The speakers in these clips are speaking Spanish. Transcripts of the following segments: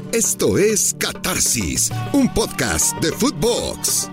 Esto es Catarsis, un podcast de Footbox.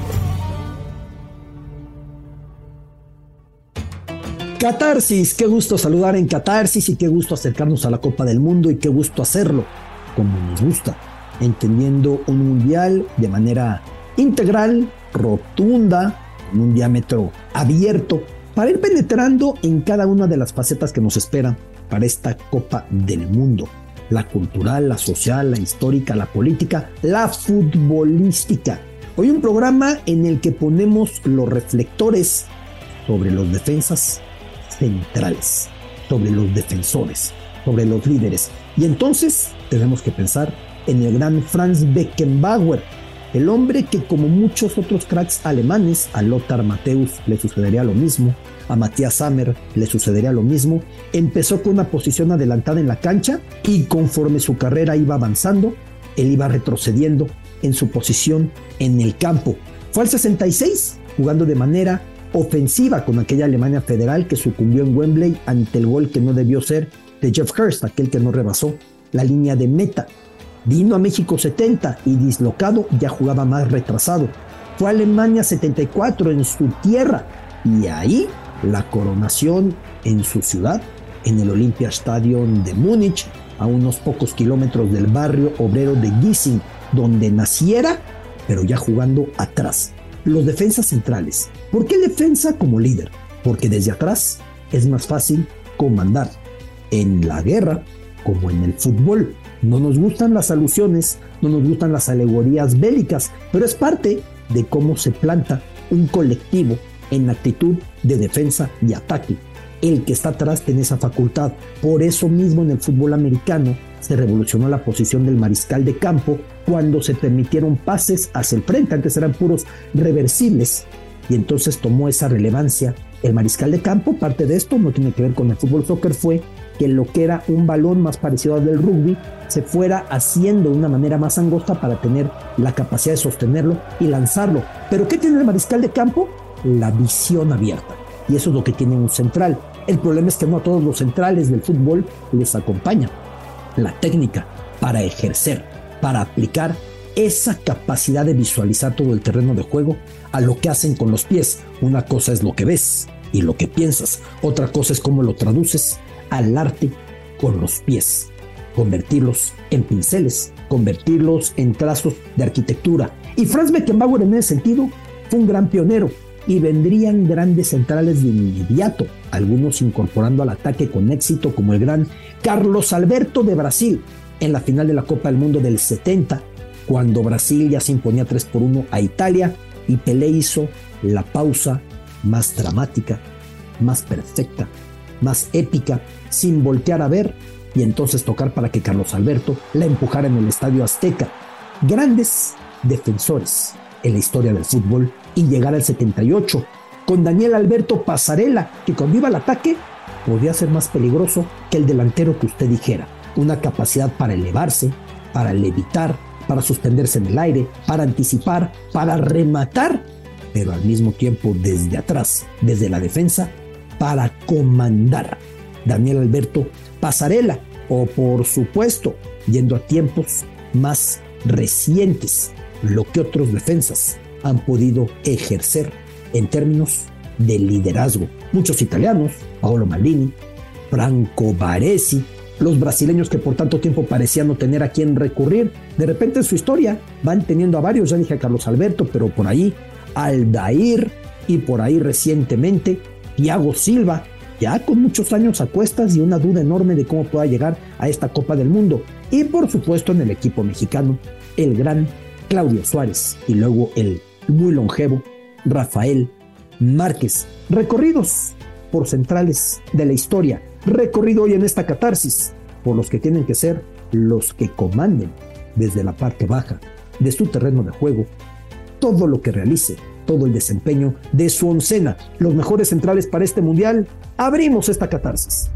Catarsis, qué gusto saludar en Catarsis y qué gusto acercarnos a la Copa del Mundo y qué gusto hacerlo como nos gusta, entendiendo un mundial de manera integral, rotunda, con un diámetro abierto, para ir penetrando en cada una de las facetas que nos esperan para esta Copa del Mundo. La cultural, la social, la histórica, la política, la futbolística. Hoy un programa en el que ponemos los reflectores sobre los defensas centrales, sobre los defensores, sobre los líderes. Y entonces tenemos que pensar en el gran Franz Beckenbauer, el hombre que, como muchos otros cracks alemanes, a Lothar Matthäus le sucedería lo mismo, a Matthias Sammer le sucedería lo mismo, empezó con una posición adelantada en la cancha y conforme su carrera iba avanzando, él iba retrocediendo en su posición en el campo. Fue al 66 jugando de manera ofensiva con aquella Alemania federal que sucumbió en Wembley ante el gol que no debió ser de Jeff Hurst, aquel que no rebasó la línea de meta. Vino a México 70 y dislocado ya jugaba más retrasado. Fue a Alemania 74 en su tierra y ahí la coronación en su ciudad, en el Olympiastadion de Múnich, a unos pocos kilómetros del barrio obrero de Gießen, donde naciera, pero ya jugando atrás. Los defensas centrales. ¿Por qué defensa como líder? Porque desde atrás es más fácil comandar. En la guerra, como en el fútbol, no nos gustan las alusiones, no nos gustan las alegorías bélicas, pero es parte de cómo se planta un colectivo en actitud de defensa y ataque. El que está atrás tiene esa facultad. Por eso mismo en el fútbol americano se revolucionó la posición del mariscal de campo cuando se permitieron pases hacia el frente. Antes eran puros reversibles y entonces tomó esa relevancia el mariscal de campo. Parte de esto no tiene que ver con el fútbol soccer, fue que lo que era un balón más parecido al del rugby se fuera haciendo de una manera más angosta para tener la capacidad de sostenerlo y lanzarlo. ¿Pero qué tiene el mariscal de campo? La visión abierta. Y eso es lo que tiene un central. El problema es que no a todos los centrales del fútbol les acompaña la técnica para ejercer, para aplicar esa capacidad de visualizar todo el terreno de juego a lo que hacen con los pies. Una cosa es lo que ves y lo que piensas. Otra cosa es cómo lo traduces al arte con los pies. Convertirlos en pinceles, convertirlos en trazos de arquitectura. Y Franz Beckenbauer en ese sentido fue un gran pionero y vendrían grandes centrales de inmediato, algunos incorporando al ataque con éxito como el gran Carlos Alberto de Brasil en la final de la Copa del Mundo del 70, cuando Brasil ya se imponía 3-1 a Italia y Pelé hizo la pausa más dramática, más perfecta, más épica, sin voltear a ver y entonces tocar para que Carlos Alberto la empujara en el Estadio Azteca. Grandes defensores en la historia del fútbol y llegar al 78 con Daniel Alberto Passarella, que cuando iba al ataque podía ser más peligroso que el delantero que usted dijera. Una capacidad para elevarse, para levitar, para suspenderse en el aire, para anticipar, para rematar, pero al mismo tiempo desde atrás, desde la defensa, para comandar. Daniel Alberto Passarella, o por supuesto, yendo a tiempos más recientes, lo que otros defensas han podido ejercer en términos de liderazgo. Muchos italianos, Paolo Maldini, Franco Baresi, los brasileños que por tanto tiempo parecían no tener a quién recurrir, de repente en su historia van teniendo a varios. Ya dije a Carlos Alberto, pero por ahí Aldair y por ahí recientemente Thiago Silva, ya con muchos años a cuestas y una duda enorme de cómo pueda llegar a esta Copa del Mundo. Y por supuesto en el equipo mexicano, el gran Claudio Suárez y luego el muy longevo Rafael Márquez. Recorridos por centrales de la historia, recorrido hoy en esta catarsis por los que tienen que ser los que comanden desde la parte baja de su terreno de juego todo lo que realice, todo el desempeño de su oncena, los mejores centrales para este mundial. Abrimos esta catarsis.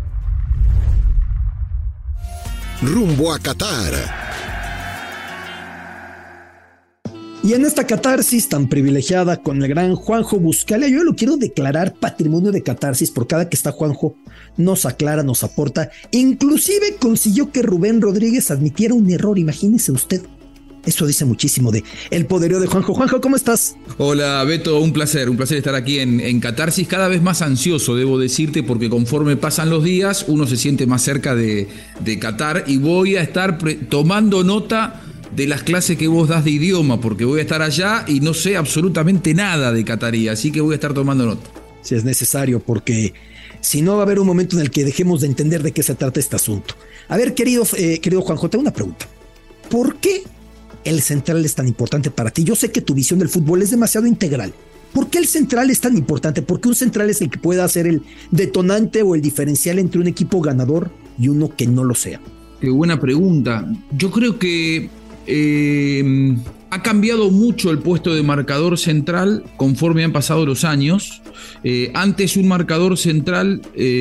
Rumbo a Qatar. Y en esta catarsis tan privilegiada con el gran Juanjo Buscalia, yo lo quiero declarar patrimonio de catarsis. Por cada que está Juanjo nos aclara, nos aporta. Inclusive consiguió que Rubén Rodríguez admitiera un error, imagínese usted. Eso dice muchísimo de el poderío de Juanjo. Juanjo, ¿cómo estás? Hola Beto, un placer estar aquí en Catarsis, cada vez más ansioso, debo decirte, porque conforme pasan los días uno se siente más cerca de Qatar y voy a estar tomando nota de las clases que vos das de idioma, porque voy a estar allá y no sé absolutamente nada de catarí, así que voy a estar tomando nota. Si es necesario, porque si no va a haber un momento en el que dejemos de entender de qué se trata este asunto. A ver, querido Juanjo, tengo una pregunta. ¿Por qué el central es tan importante para ti? Yo sé que tu visión del fútbol es demasiado integral. ¿Por qué el central es tan importante? ¿Por qué un central es el que puede hacer el detonante o el diferencial entre un equipo ganador y uno que no lo sea? Qué buena pregunta. Yo creo que ha cambiado mucho el puesto de marcador central conforme han pasado los años. Antes un marcador central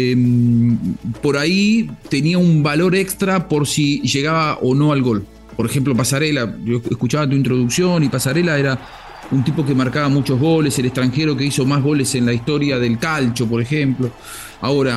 por ahí tenía un valor extra por si llegaba o no al gol. Por ejemplo, Pasarela, yo escuchaba tu introducción y Pasarela era un tipo que marcaba muchos goles, el extranjero que hizo más goles en la historia del calcio, por ejemplo. Ahora,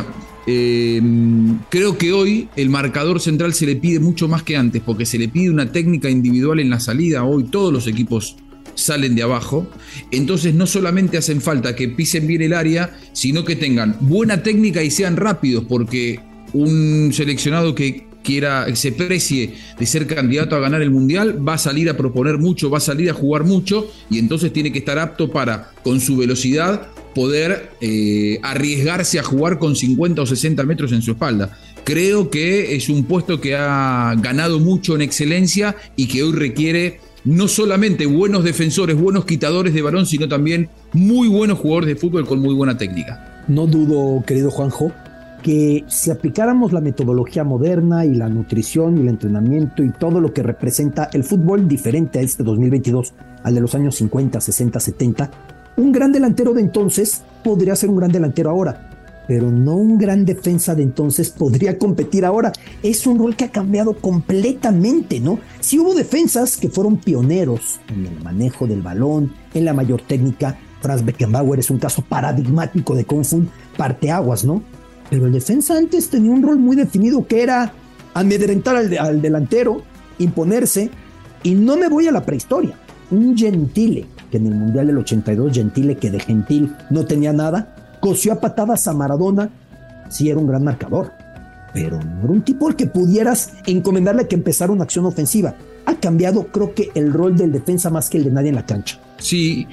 creo que hoy el marcador central se le pide mucho más que antes, porque se le pide una técnica individual en la salida. Hoy todos los equipos salen de abajo, entonces no solamente hacen falta que pisen bien el área, sino que tengan buena técnica y sean rápidos, porque un seleccionado que se precie de ser candidato a ganar el Mundial va a salir a proponer mucho, va a salir a jugar mucho, y entonces tiene que estar apto para, con su velocidad, poder arriesgarse a jugar con 50 o 60 metros en su espalda. Creo que es un puesto que ha ganado mucho en excelencia y que hoy requiere no solamente buenos defensores, buenos quitadores de balón, sino también muy buenos jugadores de fútbol con muy buena técnica. No dudo, querido Juanjo, que si aplicáramos la metodología moderna y la nutrición y el entrenamiento y todo lo que representa el fútbol diferente a este 2022, al de los años 50, 60, 70, un gran delantero de entonces podría ser un gran delantero ahora, pero no un gran defensa de entonces podría competir ahora. Es un rol que ha cambiado completamente, ¿no? Sí hubo defensas que fueron pioneros en el manejo del balón, en la mayor técnica. Franz Beckenbauer es un caso paradigmático de cómo fue un parteaguas, ¿no? Pero el defensa antes tenía un rol muy definido, que era amedrentar al delantero, imponerse, y no me voy a la prehistoria. Un Gentile, que en el Mundial del 82, Gentile, que de gentil no tenía nada, cosió a patadas a Maradona. Sí era un gran marcador, pero no era un tipo al que pudieras encomendarle que empezara una acción ofensiva. Ha cambiado, creo que, el rol del defensa más que el de nadie en la cancha. Sí,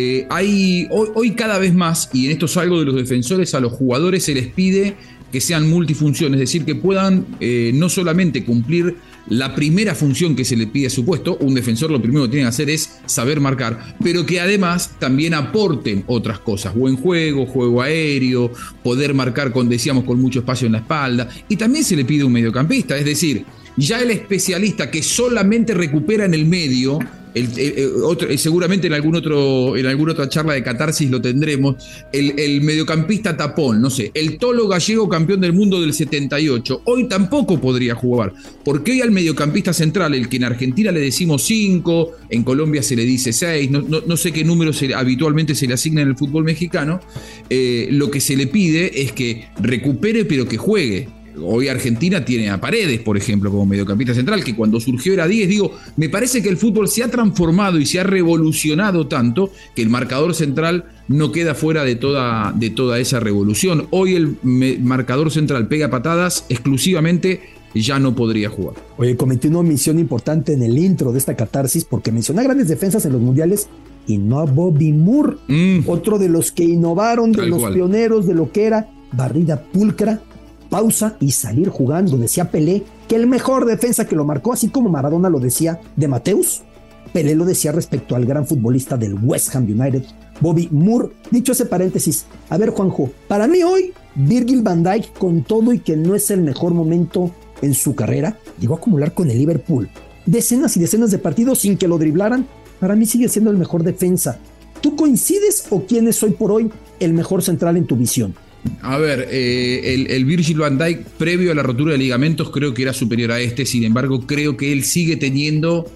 hoy cada vez más, y en esto salgo de los defensores, a los jugadores se les pide que sean multifunciones, es decir, que puedan no solamente cumplir la primera función que se le pide a su puesto. Un defensor lo primero que tiene que hacer es saber marcar, pero que además también aporten otras cosas: buen juego, juego aéreo, poder marcar con mucho espacio en la espalda. Y también se le pide un mediocampista, es decir, ya el especialista que solamente recupera en el medio, seguramente en alguna otra charla de catarsis lo tendremos, el mediocampista tapón, no sé, el Tolo Gallego, campeón del mundo del 78, hoy tampoco podría jugar, porque hoy al mediocampista central, el que en Argentina le decimos 5, en Colombia se le dice 6, no sé qué número habitualmente se le asigna en el fútbol mexicano, lo que se le pide es que recupere pero que juegue. Hoy Argentina tiene a Paredes, por ejemplo, como mediocampista central, que cuando surgió era 10. Me parece que el fútbol se ha transformado y se ha revolucionado tanto que el marcador central no queda fuera de toda esa revolución. Hoy el marcador central pega patadas exclusivamente, ya no podría jugar. Oye, cometí una omisión importante en el intro de esta catarsis, porque mencioné grandes defensas en los mundiales y no a Bobby Moore, otro de los que innovaron, de los pioneros de lo que era barrida pulcra, pausa y salir jugando. Decía Pelé que el mejor defensa que lo marcó, así como Maradona lo decía de Mateus, Pelé lo decía respecto al gran futbolista del West Ham United, Bobby Moore. Dicho ese paréntesis, a ver, Juanjo, para mí hoy Virgil van Dijk, con todo y que no es el mejor momento en su carrera, llegó a acumular con el Liverpool decenas y decenas de partidos sin que lo driblaran. Para mí sigue siendo el mejor defensa. ¿Tú coincides o quién es hoy por hoy el mejor central en tu visión? A ver, el Virgil van Dijk previo a la rotura de ligamentos creo que era superior a este. Sin embargo, creo que él sigue teniendo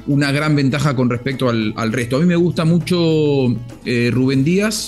una gran ventaja con respecto al resto. A mí me gusta mucho Rubén Díaz.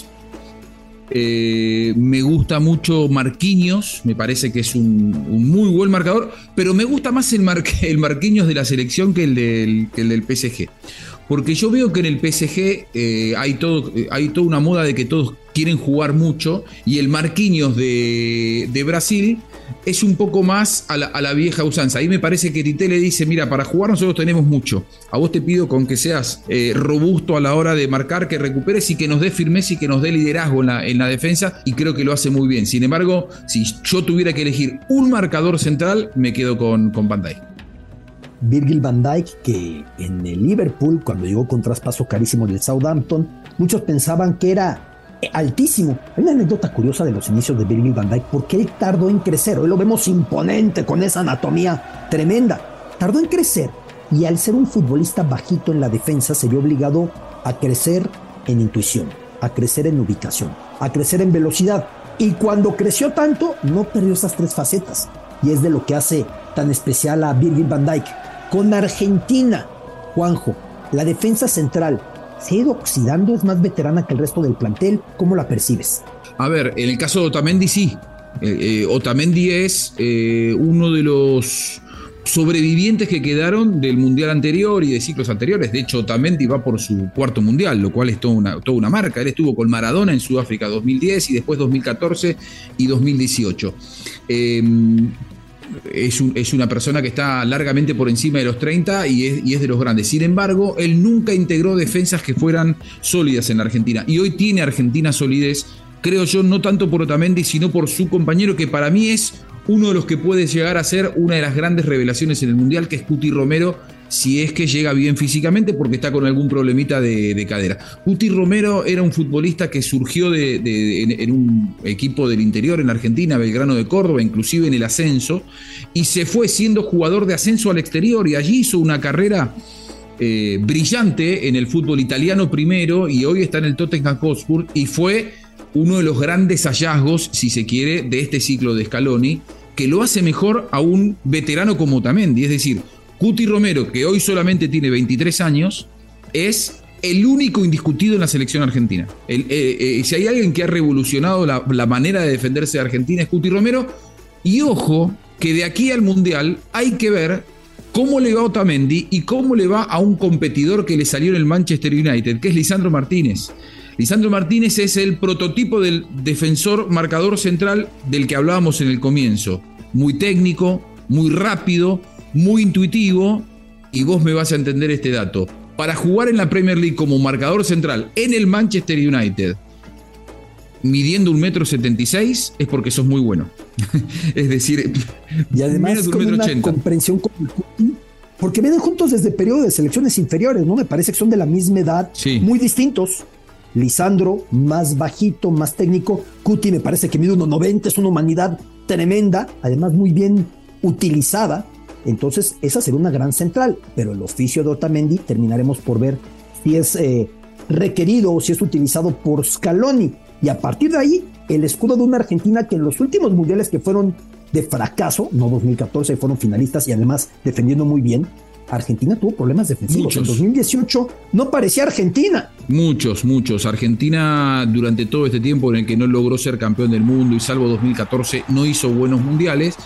Me gusta mucho Marquinhos, me parece que es un muy buen marcador, pero me gusta más el Marquinhos de la selección que el del PSG. Porque yo veo que en el PSG hay toda una moda de que todos quieren jugar mucho, y el Marquinhos de Brasil es un poco más a la vieja usanza. Ahí me parece que Tite le dice: mira, para jugar nosotros tenemos mucho. A vos te pido con que seas robusto a la hora de marcar, que recuperes y que nos dé firmeza y que nos dé liderazgo en la defensa, y creo que lo hace muy bien. Sin embargo, si yo tuviera que elegir un marcador central, me quedo con Van Dijk. Virgil van Dijk, que en el Liverpool, cuando llegó con traspaso carísimo del Southampton, muchos pensaban que era altísimo. Hay una anécdota curiosa de los inicios de Virgil van Dijk, porque él tardó en crecer. Hoy lo vemos imponente, con esa anatomía tremenda. Tardó en crecer, y al ser un futbolista bajito en la defensa, se vio obligado a crecer en intuición, a crecer en ubicación, a crecer en velocidad. Y cuando creció tanto, no perdió esas tres facetas. Y es de lo que hace tan especial a Virgil van Dijk. Con Argentina, Juanjo, la defensa central se ha ido oxidando, es más veterana que el resto del plantel. ¿Cómo la percibes? A ver, en el caso de Otamendi sí. Otamendi es uno de los sobrevivientes que quedaron del mundial anterior y de ciclos anteriores. De hecho, Otamendi va por su cuarto mundial, lo cual es toda una marca. Él estuvo con Maradona en Sudáfrica 2010 y después 2014 y 2018. Es una persona que está largamente por encima de los 30 y es de los grandes. Sin embargo, él nunca integró defensas que fueran sólidas en la Argentina. Y hoy tiene Argentina solidez, creo yo, no tanto por Otamendi, sino por su compañero, que para mí es uno de los que puede llegar a ser una de las grandes revelaciones en el Mundial, que es Cuti Romero, si es que llega bien físicamente, porque está con algún problemita de cadera. Cuti Romero era un futbolista que surgió en un equipo del interior en Argentina, Belgrano de Córdoba, inclusive en el ascenso, y se fue siendo jugador de ascenso al exterior, y allí hizo una carrera brillante en el fútbol italiano primero, y hoy está en el Tottenham Hotspur, y fue uno de los grandes hallazgos, si se quiere, de este ciclo de Scaloni, que lo hace mejor a un veterano como Otamendi. Es decir, Cuti Romero, que hoy solamente tiene 23 años, es el único indiscutido en la selección argentina. Si hay alguien que ha revolucionado la manera de defenderse de Argentina, es Cuti Romero. Y ojo, que de aquí al Mundial hay que ver cómo le va a Otamendi y cómo le va a un competidor que le salió en el Manchester United, que es Lisandro Martínez. Lisandro Martínez es el prototipo del defensor marcador central del que hablábamos en el comienzo. Muy técnico, muy rápido, muy intuitivo, y vos me vas a entender este dato. Para jugar en la Premier League como marcador central en el Manchester United, midiendo 1,76 m, es porque sos muy bueno. Es decir, y además con una comprensión con el Cuti, porque vienen juntos desde el periodo de selecciones inferiores, ¿no? Me parece que son de la misma edad, sí, muy distintos. Lisandro, más bajito, más técnico. Cuti me parece que mide 1,90 m, es una humanidad tremenda, además muy bien utilizada. Entonces esa será una gran central, pero el oficio de Otamendi terminaremos por ver si es requerido o si es utilizado por Scaloni. Y a partir de ahí, el escudo de una Argentina que en los últimos mundiales que fueron de fracaso, no 2014, fueron finalistas y además defendiendo muy bien, Argentina tuvo problemas defensivos. Muchos. En 2018 no parecía Argentina. Muchos. Argentina, durante todo este tiempo en el que no logró ser campeón del mundo, y salvo 2014, no hizo buenos mundiales.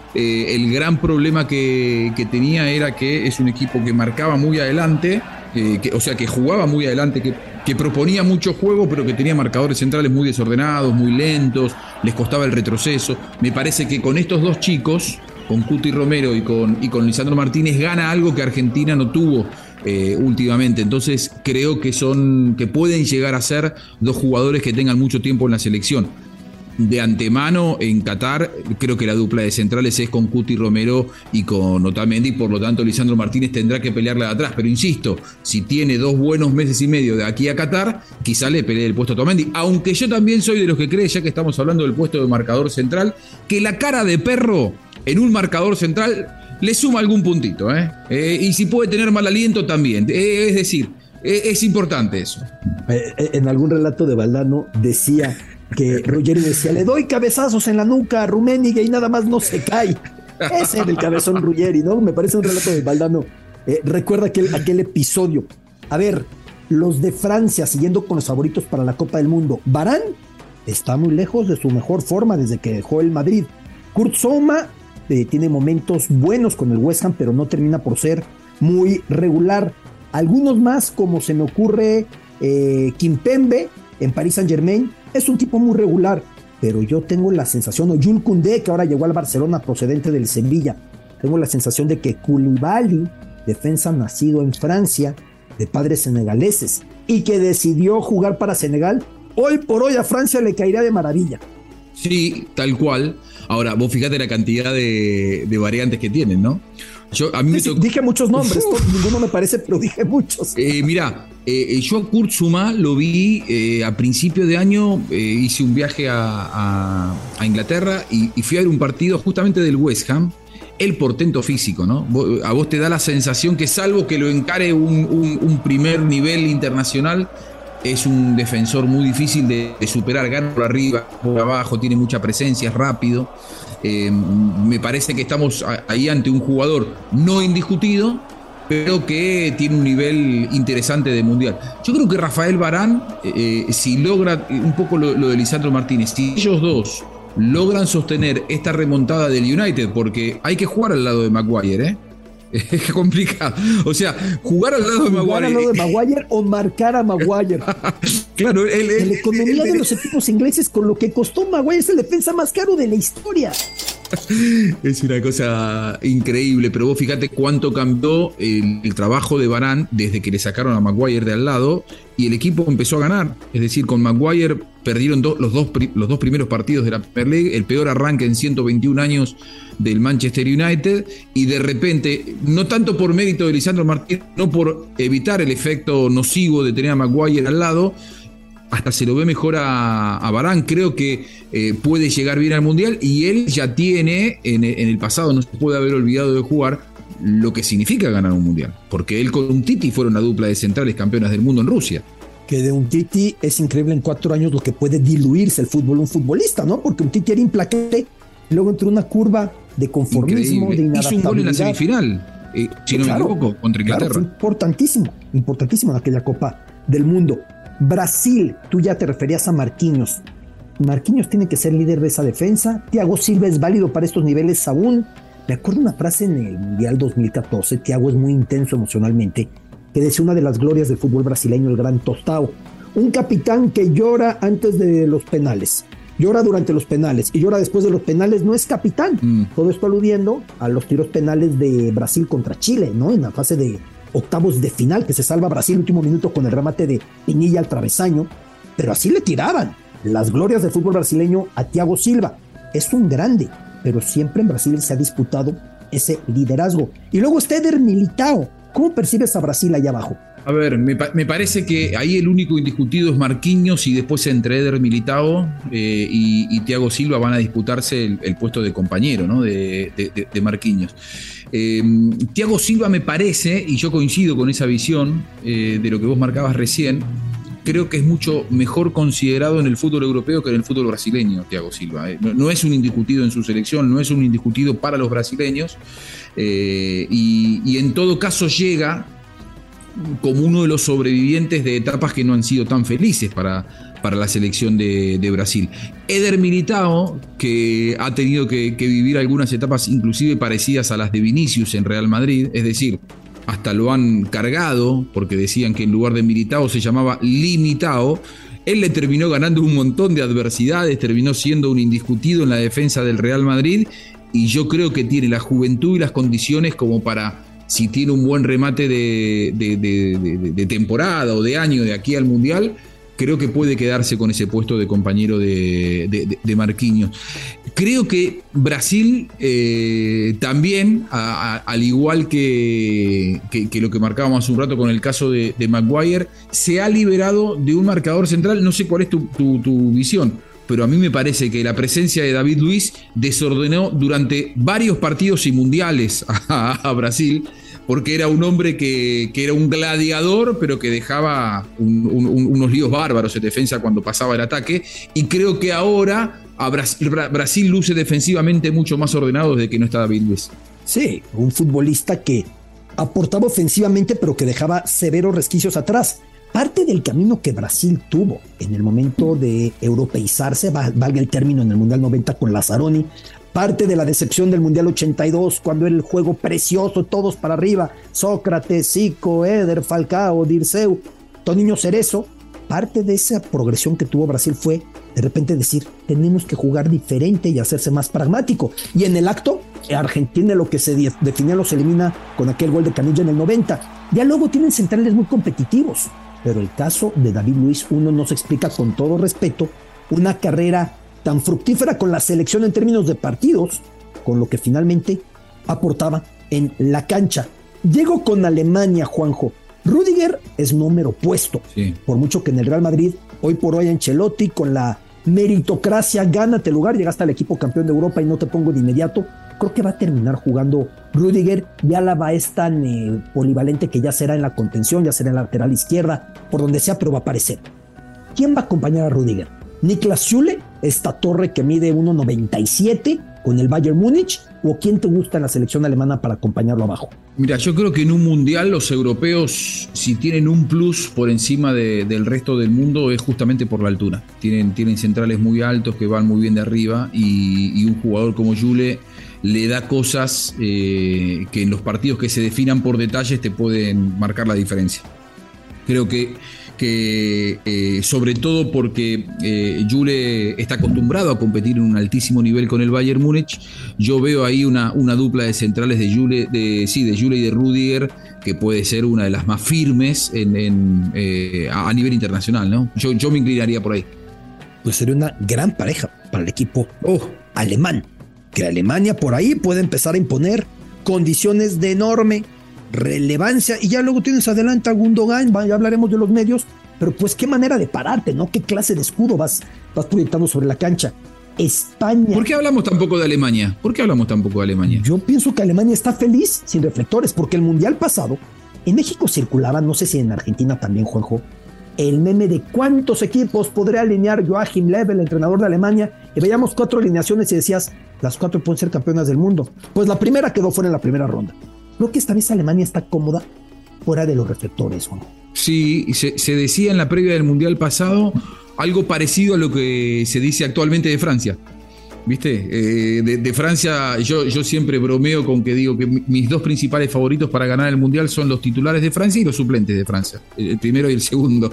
El gran problema que tenía era que es un equipo que marcaba muy adelante, que jugaba muy adelante, que proponía mucho juego, pero que tenía marcadores centrales muy desordenados, muy lentos, les costaba el retroceso. Me parece que con estos dos chicos, con Cuti Romero y con Lisandro Martínez, gana algo que Argentina no tuvo últimamente. Entonces creo que pueden llegar a ser dos jugadores que tengan mucho tiempo en la selección. De antemano, en Qatar, creo que la dupla de centrales es con Cuti Romero y con Otamendi, por lo tanto Lisandro Martínez tendrá que pelearle de atrás, pero insisto, si tiene 2 buenos meses y medio de aquí a Qatar, quizá le pelee el puesto a Otamendi, aunque yo también soy de los que cree, ya que estamos hablando del puesto de marcador central, que la cara de perro en un marcador central le suma algún puntito, y si puede tener mal aliento también, es decir, es importante eso. En algún relato de Valdano decía que Ruggeri decía: le doy cabezazos en la nuca a Rummenigge y nada más no se cae. Ese era el cabezón Ruggeri, ¿no? Me parece un relato de Valdano Recuerda aquel episodio. A ver, los de Francia, siguiendo con los favoritos para la Copa del Mundo. Varane está muy lejos de su mejor forma desde que dejó el Madrid. Kurt Zouma tiene momentos buenos con el West Ham, pero no termina por ser muy regular. Algunos más, como se me ocurre Kimpembe en Paris Saint-Germain, es un tipo muy regular, pero yo tengo la sensación, o Jules Koundé, que ahora llegó al Barcelona procedente del Sevilla, tengo la sensación de que Koulibaly, defensa nacido en Francia, de padres senegaleses, y que decidió jugar para Senegal, hoy por hoy a Francia le caería de maravilla. Sí, tal cual. Ahora, vos fíjate la cantidad de variantes que tienen, ¿no? Dije muchos nombres, ninguno me parece, pero dije muchos. Mirá, yo a Kurt Zouma lo vi a principio de año, hice un viaje a Inglaterra y fui a ver un partido justamente del West Ham. El portento físico, ¿no? A vos te da la sensación que, salvo que lo encare un primer nivel internacional, es un defensor muy difícil de superar. Gana por arriba, por abajo, tiene mucha presencia, es rápido. Me parece que estamos ahí ante un jugador no indiscutido, pero que tiene un nivel interesante de mundial. Yo creo que Rafael Varane, si logra un poco lo de Lisandro Martínez, si ellos dos logran sostener esta remontada del United, porque hay que jugar al lado de Maguire, es complicado. O sea, jugar al lado de Maguire o marcar a Maguire. Claro, la economía de los equipos ingleses, con lo que costó Maguire, es el defensa más caro de la historia. Es una cosa increíble, pero vos fíjate cuánto cambió el trabajo de Varane desde que le sacaron a Maguire de al lado y el equipo empezó a ganar. Es decir, con Maguire perdieron los dos primeros partidos de la Premier League, el peor arranque en 121 años del Manchester United, y de repente, no tanto por mérito de Lisandro Martínez, no por evitar el efecto nocivo de tener a Maguire al lado, hasta se lo ve mejor a Varane. Creo que puede llegar bien al Mundial, y él ya tiene, en el pasado no se puede haber olvidado de jugar lo que significa ganar un Mundial, porque él con Umtiti fueron una dupla de centrales campeonas del mundo en Rusia. Que de Umtiti es increíble en 4 años lo que puede diluirse el fútbol, un futbolista, ¿no? Porque Umtiti era implacable, luego entró una curva de conformismo, de inadaptabilidad. Hizo un gol en la semifinal, si no me equivoco, contra Inglaterra. Fue importantísimo en aquella Copa del Mundo. Brasil, tú ya te referías a Marquinhos. Marquinhos tiene que ser líder de esa defensa. Thiago Silva es válido para estos niveles aún. Me acuerdo una frase en el Mundial 2014, Thiago es muy intenso emocionalmente, que decía una de las glorias del fútbol brasileño, el gran Tostão. Un capitán que llora antes de los penales, llora durante los penales y llora después de los penales, no es capitán. Todo esto aludiendo a los tiros penales de Brasil contra Chile, ¿no? En la fase de octavos de final, que se salva Brasil último minuto con el remate de Pinilla al travesaño, pero así le tiraban las glorias del fútbol brasileño a Thiago Silva. Es un grande, pero siempre en Brasil se ha disputado ese liderazgo. Y luego está Eder Militão. ¿Cómo percibes a Brasil allá abajo? A ver, me parece que ahí el único indiscutido es Marquinhos, y después entre Eder Militão y Thiago Silva van a disputarse el puesto de compañero, ¿no? de Marquinhos. Thiago Silva me parece, y yo coincido con esa visión de lo que vos marcabas recién, creo que es mucho mejor considerado en el fútbol europeo que en el fútbol brasileño, Thiago Silva. No es un indiscutido en su selección, no es un indiscutido para los brasileños, y en todo caso llega como uno de los sobrevivientes de etapas que no han sido tan felices para la selección de Brasil. Eder Militão, que ha tenido que vivir algunas etapas inclusive parecidas a las de Vinicius en Real Madrid, es decir, hasta lo han cargado porque decían que en lugar de Militão se llamaba Limitão. Él le terminó ganando un montón de adversidades, terminó siendo un indiscutido en la defensa del Real Madrid, y yo creo que tiene la juventud y las condiciones como para, si tiene un buen remate de temporada o de año de aquí al Mundial, creo que puede quedarse con ese puesto de compañero de Marquinhos. Creo que Brasil también, al igual que lo que marcábamos hace un rato con el caso de Maguire, se ha liberado de un marcador central. No sé cuál es tu visión, pero a mí me parece que la presencia de David Luiz desordenó durante varios partidos y mundiales a Brasil, porque era un hombre que era un gladiador, pero que dejaba unos líos bárbaros en defensa cuando pasaba el ataque, y creo que ahora Brasil luce defensivamente mucho más ordenado desde que no está David Luiz. Sí, un futbolista que aportaba ofensivamente, pero que dejaba severos resquicios atrás. Parte del camino que Brasil tuvo en el momento de europeizarse, valga el término, en el Mundial 90 con Lazzaroni, parte de la decepción del Mundial 82, cuando era el juego precioso, todos para arriba, Sócrates, Zico, Éder, Falcao, Dirceu, Toninho Cerezo. Parte de esa progresión que tuvo Brasil fue de repente decir, tenemos que jugar diferente y hacerse más pragmático. Y en el acto, Argentina, lo que se definió, los elimina con aquel gol de Canilla en el 90. Ya luego tienen centrales muy competitivos. Pero el caso de David Luiz, uno no se explica, con todo respeto, una carrera tan fructífera con la selección en términos de partidos, con lo que finalmente aportaba en la cancha. Llego con Alemania, Juanjo. Rüdiger es número opuesto. Sí. Por mucho que en el Real Madrid, hoy por hoy Ancelotti, con la meritocracia, gánate lugar, llegaste al equipo campeón de Europa y no te pongo de inmediato. Creo que va a terminar jugando Rüdiger. Ya Álava es tan polivalente que ya será en la contención, ya será en la lateral izquierda, por donde sea, pero va a aparecer. ¿Quién va a acompañar a Rüdiger? ¿Niklas Süle, esta torre que mide 1.97 con el Bayern Múnich? ¿O quién te gusta en la selección alemana para acompañarlo abajo? Mira, yo creo que en un mundial los europeos, si tienen un plus por encima del resto del mundo, es justamente por la altura. Tienen centrales muy altos que van muy bien de arriba, y un jugador como Süle le da cosas que en los partidos que se definan por detalles te pueden marcar la diferencia. Creo que sobre todo porque Süle está acostumbrado a competir en un altísimo nivel con el Bayern Múnich, yo veo ahí una dupla de centrales de Süle y de Rüdiger que puede ser una de las más firmes a nivel internacional, ¿no? Yo me inclinaría por ahí. Pues sería una gran pareja para el equipo alemán, que Alemania por ahí puede empezar a imponer condiciones de enorme relevancia, y ya luego tienes adelante a Gundogan, ya hablaremos de los medios, pero pues qué manera de pararte, ¿no? Qué clase de escudo vas proyectando sobre la cancha. España. ¿Por qué hablamos tampoco de Alemania? Yo pienso que Alemania está feliz sin reflectores, porque el mundial pasado en México circulaba, no sé si en Argentina también, Juanjo, el meme de cuántos equipos podría alinear Joachim Löw, el entrenador de Alemania, y veíamos 4 alineaciones y decías, las 4 pueden ser campeonas del mundo. Pues la primera quedó fuera en la primera ronda. Creo que esta vez Alemania está cómoda fuera de los reflectores, ¿no? Sí, se decía en la previa del Mundial pasado algo parecido a lo que se dice actualmente de Francia. ¿Viste? De Francia, yo siempre bromeo con que digo que mis 2 principales favoritos para ganar el Mundial son los titulares de Francia y los suplentes de Francia, el primero y el segundo.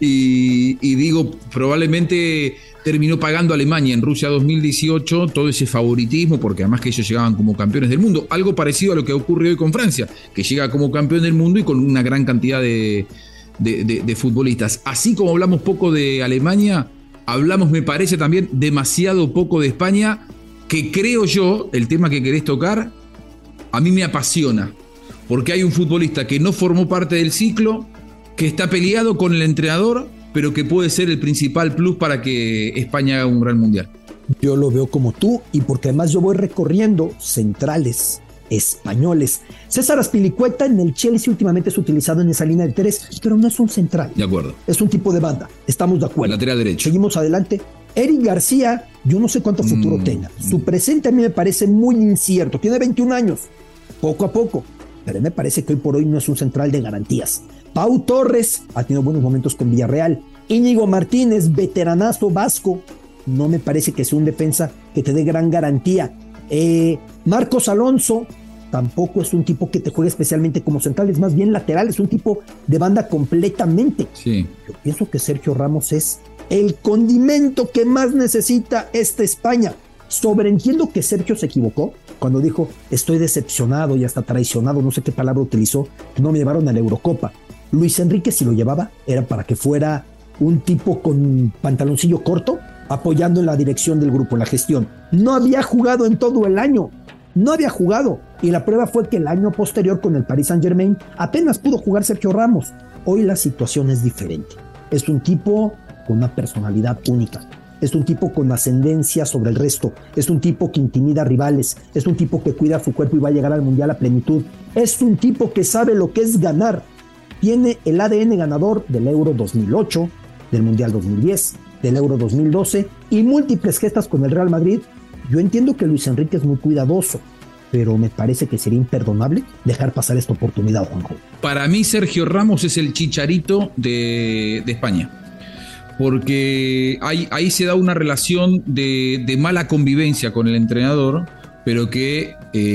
Y digo, probablemente terminó pagando Alemania en Rusia 2018 todo ese favoritismo, porque además que ellos llegaban como campeones del mundo. Algo parecido a lo que ocurre hoy con Francia, que llega como campeón del mundo y con una gran cantidad de futbolistas. Así como hablamos poco de Alemania, hablamos, me parece, también demasiado poco de España, que creo yo, el tema que querés tocar, a mí me apasiona, porque hay un futbolista que no formó parte del ciclo, que está peleado con el entrenador, pero que puede ser el principal plus para que España haga un gran mundial. Yo lo veo como tú, y porque además yo voy recorriendo centrales españoles. César Azpilicueta en el Chelsea últimamente es utilizado en esa línea de 3, pero no es un central. De acuerdo. Es un tipo de banda, estamos de acuerdo. Lateral derecho. Seguimos adelante. Eric García, yo no sé cuánto futuro tenga. Su presente a mí me parece muy incierto. Tiene 21 años, poco a poco, pero me parece que hoy por hoy no es un central de garantías. Pau Torres ha tenido buenos momentos con Villarreal. Íñigo Martínez, veteranazo vasco, no me parece que sea un defensa que te dé gran garantía. Marcos Alonso tampoco es un tipo que te juegue especialmente como central, es más bien lateral, es un tipo de banda completamente. Sí. Yo pienso que Sergio Ramos es el condimento que más necesita esta España. Sobreentiendo que Sergio se equivocó cuando dijo estoy decepcionado y hasta traicionado, no sé qué palabra utilizó, que no me llevaron a la Eurocopa. Luis Enrique, si lo llevaba, era para que fuera un tipo con pantaloncillo corto, apoyando en la dirección del grupo, en la gestión. No había jugado en todo el año, no había jugado, y la prueba fue que el año posterior con el Paris Saint-Germain apenas pudo jugar Sergio Ramos. Hoy la situación es diferente. Es un tipo con una personalidad única, es un tipo con ascendencia sobre el resto, es un tipo que intimida a rivales, es un tipo que cuida su cuerpo y va a llegar al mundial a plenitud, es un tipo que sabe lo que es ganar. Tiene el ADN ganador del Euro 2008, del Mundial 2010, del Euro 2012 y múltiples gestas con el Real Madrid. Yo entiendo que Luis Enrique es muy cuidadoso, pero me parece que sería imperdonable dejar pasar esta oportunidad, Juanjo. Para mí Sergio Ramos es el Chicharito de España, porque ahí se da una relación de mala convivencia con el entrenador, pero que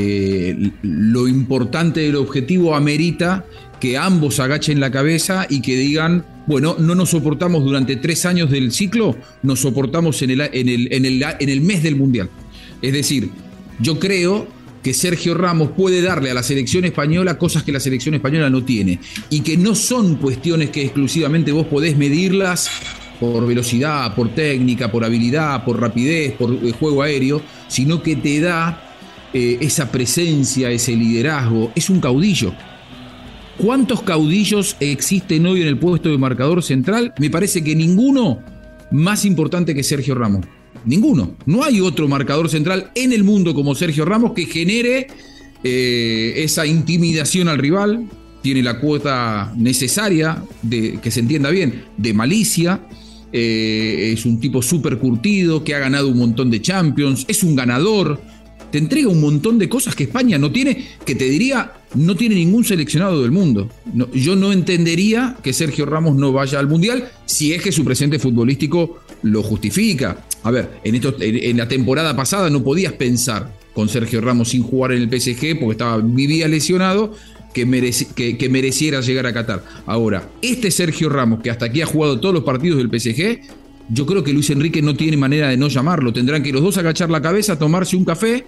lo importante del objetivo amerita que ambos agachen la cabeza y que digan, bueno, no nos soportamos durante 3 años del ciclo, nos soportamos en el mes del Mundial. Es decir, yo creo que Sergio Ramos puede darle a la selección española cosas que la selección española no tiene, y que no son cuestiones que exclusivamente vos podés medirlas por velocidad, por técnica, por habilidad, por rapidez, por juego aéreo, sino que te da esa presencia, ese liderazgo. Es un caudillo. ¿Cuántos caudillos existen hoy en el puesto de marcador central? Me parece que ninguno más importante que Sergio Ramos. Ninguno. No hay otro marcador central en el mundo como Sergio Ramos que genere esa intimidación al rival. Tiene la cuota necesaria, que se entienda bien, de malicia. Es un tipo súper curtido, que ha ganado un montón de Champions. Es un ganador. Te entrega un montón de cosas que España no tiene, que te diría, no tiene ningún seleccionado del mundo. No, yo no entendería que Sergio Ramos no vaya al Mundial si es que su presente futbolístico lo justifica. A ver, en la temporada pasada no podías pensar con Sergio Ramos sin jugar en el PSG porque vivía lesionado, que mereciera llegar a Qatar. Ahora, este Sergio Ramos, que hasta aquí ha jugado todos los partidos del PSG, yo creo que Luis Enrique no tiene manera de no llamarlo. Tendrán que los dos agachar la cabeza, tomarse un café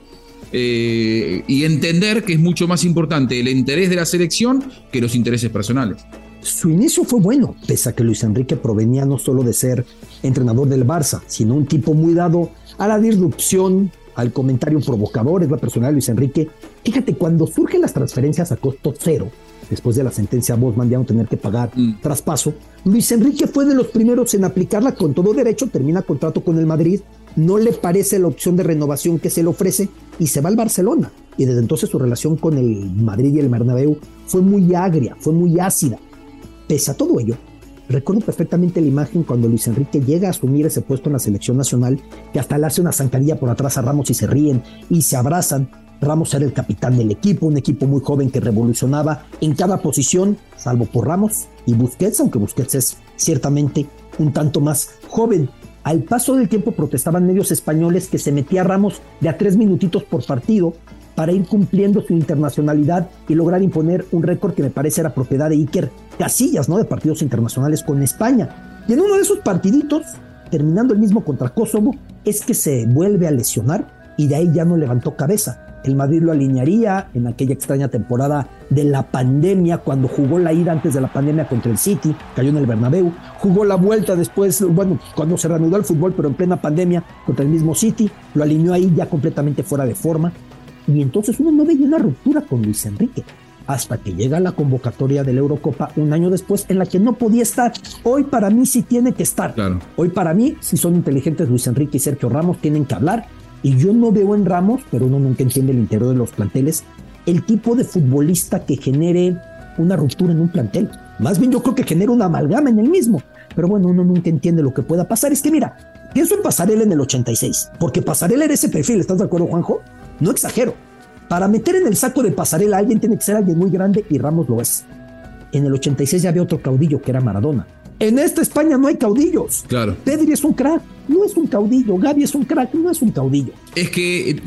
y entender que es mucho más importante el interés de la selección que los intereses personales. Su inicio fue bueno, pese a que Luis Enrique provenía no solo de ser entrenador del Barça, sino un tipo muy dado a la disrupción, al comentario provocador. Es la personalidad de Luis Enrique. Fíjate, cuando surgen las transferencias a costo cero, después de la sentencia Bosman de no tener que pagar traspaso, Luis Enrique fue de los primeros en aplicarla con todo derecho. Termina contrato con el Madrid, no le parece la opción de renovación que se le ofrece y se va al Barcelona. Y desde entonces su relación con el Madrid y el Bernabéu fue muy agria, fue muy ácida. Pese a todo ello, recuerdo perfectamente la imagen cuando Luis Enrique llega a asumir ese puesto en la selección nacional, que hasta le hace una zancadilla por atrás a Ramos y se ríen y se abrazan. Ramos era el capitán del equipo, un equipo muy joven que revolucionaba en cada posición, salvo por Ramos y Busquets, aunque Busquets es ciertamente un tanto más joven. Al paso del tiempo protestaban medios españoles que se metía a Ramos de a 3 minutitos por partido para ir cumpliendo su internacionalidad y lograr imponer un récord que me parece era propiedad de Iker Casillas, ¿no?, de partidos internacionales con España. Y en uno de esos partiditos, terminando el mismo contra Kosovo, es que se vuelve a lesionar y de ahí ya no levantó cabeza. El Madrid lo alinearía en aquella extraña temporada de la pandemia, cuando jugó la ida antes de la pandemia contra el City, cayó en el Bernabéu, jugó la vuelta después, bueno, cuando se reanudó el fútbol, pero en plena pandemia contra el mismo City, lo alineó ahí ya completamente fuera de forma. Y entonces uno no veía una ruptura con Luis Enrique, hasta que llega la convocatoria de la Eurocopa un año después, en la que no podía estar. Hoy para mí sí tiene que estar. Claro. Hoy para mí, si son inteligentes Luis Enrique y Sergio Ramos, tienen que hablar. Y yo no veo en Ramos, pero uno nunca entiende el interior de los planteles, el tipo de futbolista que genere una ruptura en un plantel. Más bien yo creo que genera una amalgama en el mismo. Pero bueno, uno nunca entiende lo que pueda pasar. Es que mira, pienso en Pasarela en el 86, porque Pasarela era ese perfil, ¿estás de acuerdo, Juanjo? No exagero. Para meter en el saco de Pasarela alguien tiene que ser alguien muy grande, y Ramos lo es. En el 86 ya había otro caudillo que era Maradona. En esta España no hay caudillos. Claro. Pedri es un crack, no es un caudillo. Gavi es un crack, no es un caudillo. Es que